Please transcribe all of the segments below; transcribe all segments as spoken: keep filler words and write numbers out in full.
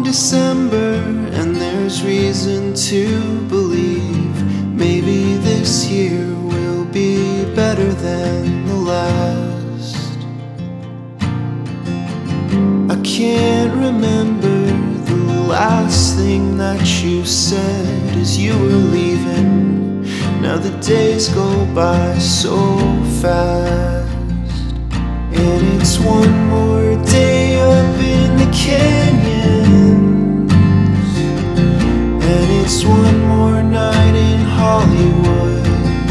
December, and there's reason to believe maybe this year will be better than the last. I can't remember the last thing that you said as you were leaving. Now the days go by so fast, and it's one more day up in the canyons, and it's one more night in Hollywood.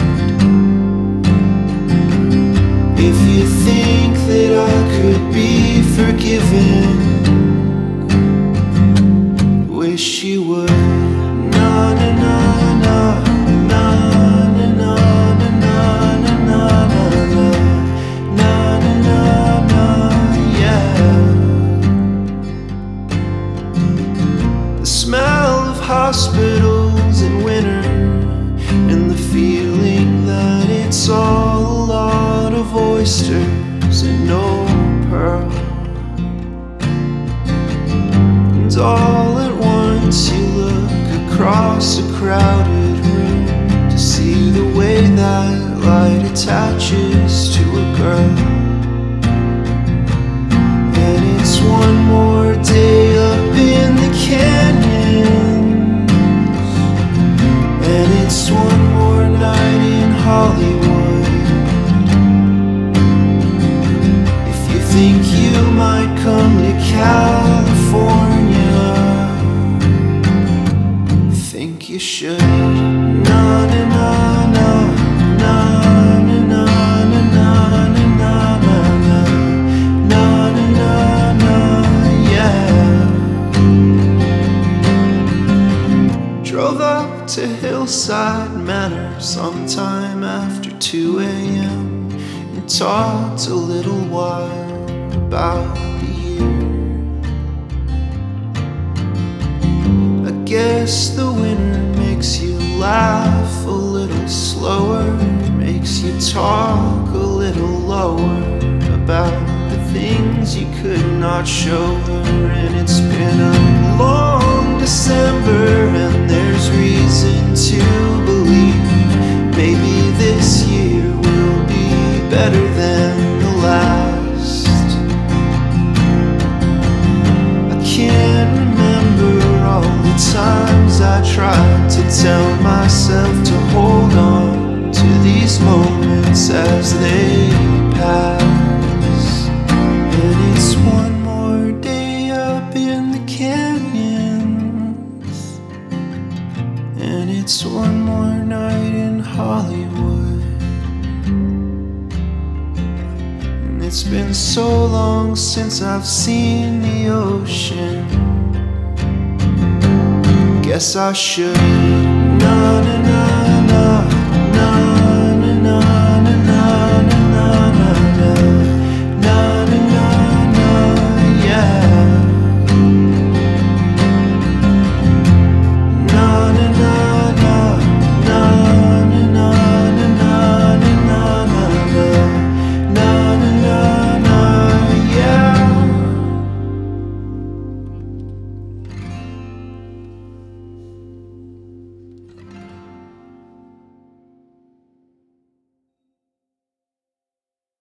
If you think that I could be forgiven, wish you would. Na na na na na na na na na na na na na na, yeah. The smell of hospitals in winter, and the feeling that it's all a lot of oysters and no pearl. And all at once you look across a crowded room to see the way that light attaches to a girl. And it's one more day up in the canyons, and it's one more night in Hollywood. If you think you might come to California, think you should. Na na na na na na na na na na na na na na, yeah. Drove up to Hillside Manor sometime after two a m and talked a little while about the year. I guess the winter makes you laugh a little slower, makes you talk a little lower about the things you could not show her. And it's been a long December, and there's reason to believe maybe this year will be better than the last. I can't remember all the times I tried to tell myself to hold on to these moments as they pass. And it's one more day up in the canyons, and it's one more night in Hollywood. And it's been so long since I've seen the ocean, guess I should. Na na